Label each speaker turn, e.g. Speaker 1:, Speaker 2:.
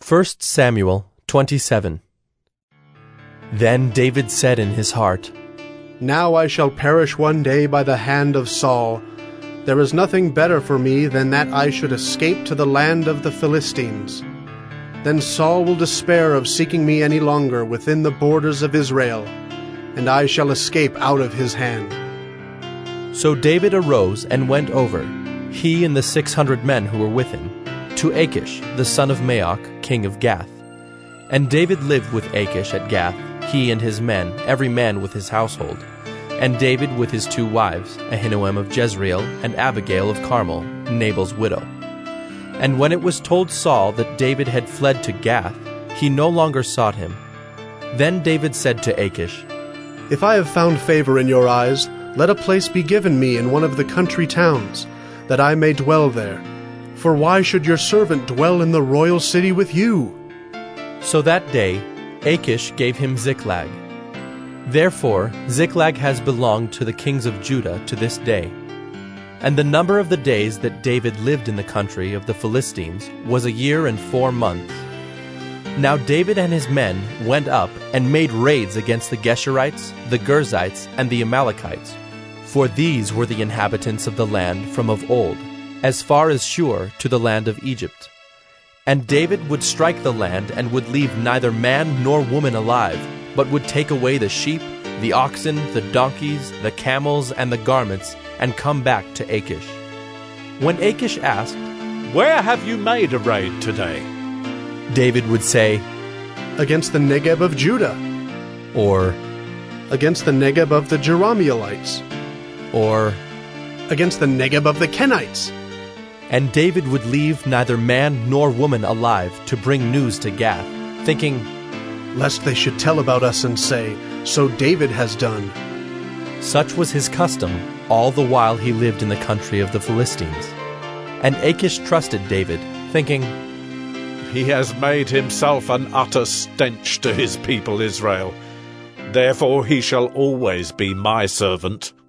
Speaker 1: 1 Samuel 27. Then David said in his heart,
Speaker 2: Now I shall perish one day by the hand of Saul. There is nothing better for me than that I should escape to the land of the Philistines. Then Saul will despair of seeking me any longer within the borders of Israel, and I shall escape out of his hand.
Speaker 1: So David arose and went over, he and the 600 men who were with him, to Achish, the son of Maoch, king of Gath. And David lived with Achish at Gath, he and his men, every man with his household, and David with his 2 wives, Ahinoam of Jezreel and Abigail of Carmel, Nabal's widow. And when it was told Saul that David had fled to Gath, he no longer sought him. Then David said to Achish,
Speaker 2: If I have found favor in your eyes, let a place be given me in one of the country towns, that I may dwell there. For why should your servant dwell in the royal city with you?
Speaker 1: So that day Achish gave him Ziklag. Therefore Ziklag has belonged to the kings of Judah to this day. And the number of the days that David lived in the country of the Philistines was 1 year and 4 months. Now David and his men went up and made raids against the Geshurites, the Girzites, and the Amalekites, for these were the inhabitants of the land from of old, as far as Shur to the land of Egypt. And David would strike the land and would leave neither man nor woman alive, but would take away the sheep, the oxen, the donkeys, the camels, and the garments, and come back to Achish. When Achish asked,
Speaker 3: Where have you made a raid today?
Speaker 1: David would say,
Speaker 2: Against the Negeb of Judah,
Speaker 1: or,
Speaker 2: against the Negeb of the Jerahmeelites,
Speaker 1: or,
Speaker 2: against the Negeb of the Kenites.
Speaker 1: And David would leave neither man nor woman alive to bring news to Gath, thinking,
Speaker 2: Lest they should tell about us and say, So David has done.
Speaker 1: Such was his custom all the while he lived in the country of the Philistines. And Achish trusted David, thinking,
Speaker 3: He has made himself an utter stench to his people Israel. Therefore he shall always be my servant.